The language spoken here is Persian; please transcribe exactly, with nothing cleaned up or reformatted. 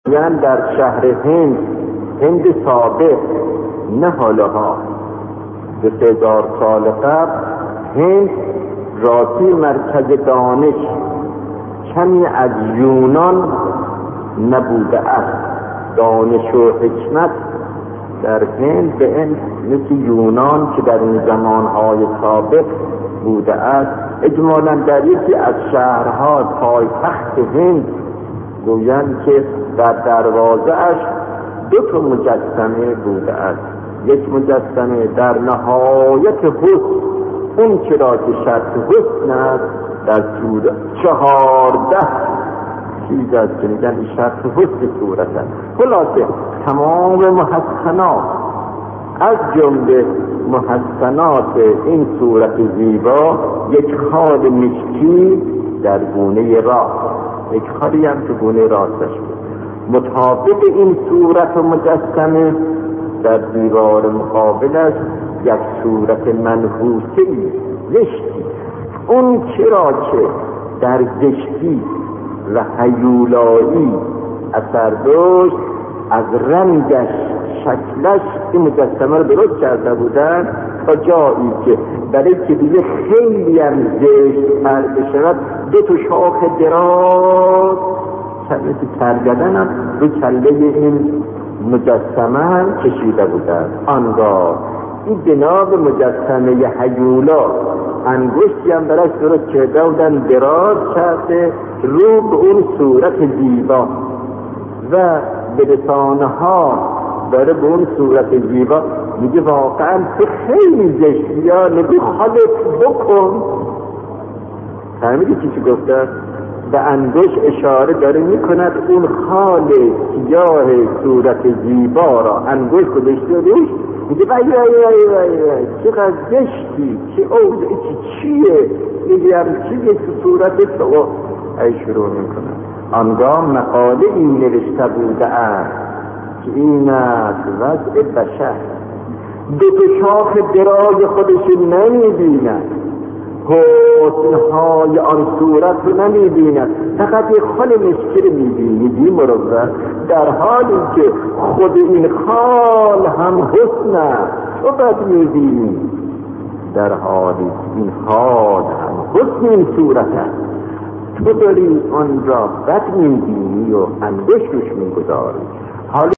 یعنی در شهر هند هند سابق، نه حالها، به سه هزار سال قبل هند راستی مرکز دانش کمی از یونان نبوده است. دانش و حکمت در هند به این مثل یونان که در این زمانهای سابق بوده است. اجمالا در یکی از شهرها پایتخت هند گویند که در دروازه اش دو تا مجسمه بوده است. یک مجسمه در نهایت حسن، اون چرا که شرط حسن است، در صورت چهارده چیز است که میگن این شرط حسن صورت است. خلاصه تمام محسنات از جمله محسنات این صورت زیبا یک خال مشکی در گونه راست، یک خالی هم که گونه راستش بود. مطابق این صورت و مجسمه در دیوار مقابلش یک صورت منحوسی زشتی، اون چرا که در زشتی و هیولایی اثر داشت، از رنگش شکلش این مجسمه رو درست کرده بودن تا جایی که برای که دیگه خیلی هم زشت تر بشود دو تا شاخ دراز کلمه ترگدن هم رو کله این مجسمه هم کشیده بودن. آنگاه این جناب مجسمه هیولا انگشتی هم برش درست کرده بودن، دراز کرده رو به اون صورت زیبا و به رسانه ها داره به اون صورت زیبا میگه واقعا تو خیلی زشتی، یا نگو خالت بکن. فهمیدی چی چی گفته؟ به انگشت اشاره داره میکند اون خال سیاه صورت زیبا را انگشت گذاشته روش، میگه وای وای وای وای چقدر زشتی، چی اوضاع چی چیه، میگه هم چیه تو صورت تو. ای شروع میکنه. آنگاه مقاله این نوشته بوده است که این است وضع بشر، دو تا شاخ دراز خودش نمیبیند، حسنهای آن صورت رو نمیبیند، فقط یک خال مشکل میبینید مروت، در حالی که خود این خال هم حسن است تو بد میبینید، در حالی که این خال هم حسن این صورت است تو داری آن را بد میبینی و اندش روش میگذاری.